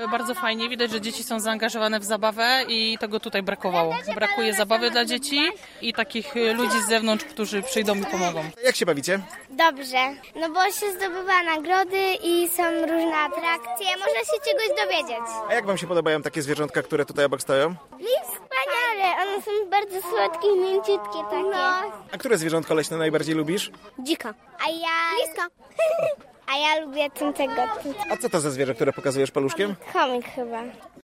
Bardzo fajnie, widać, że dzieci są zaangażowane w zabawę i tego tutaj brakowało. Brakuje zabawy dla dzieci i takich ludzi z zewnątrz, którzy przyjdą i pomogą. Jak się bawicie? Dobrze, no bo się zdobywa nagrody i są różne atrakcje, można się czegoś dowiedzieć. A jak wam się podobają takie zwierzątka, które tutaj obok stoją? Wspaniale, one są bardzo słodkie i mięciutkie takie. No. A które zwierzątko leśne najbardziej lubisz? Dzika. A ja... Liska. A ja lubię tego. A co to za zwierzę, które pokazujesz paluszkiem? Chomik chyba.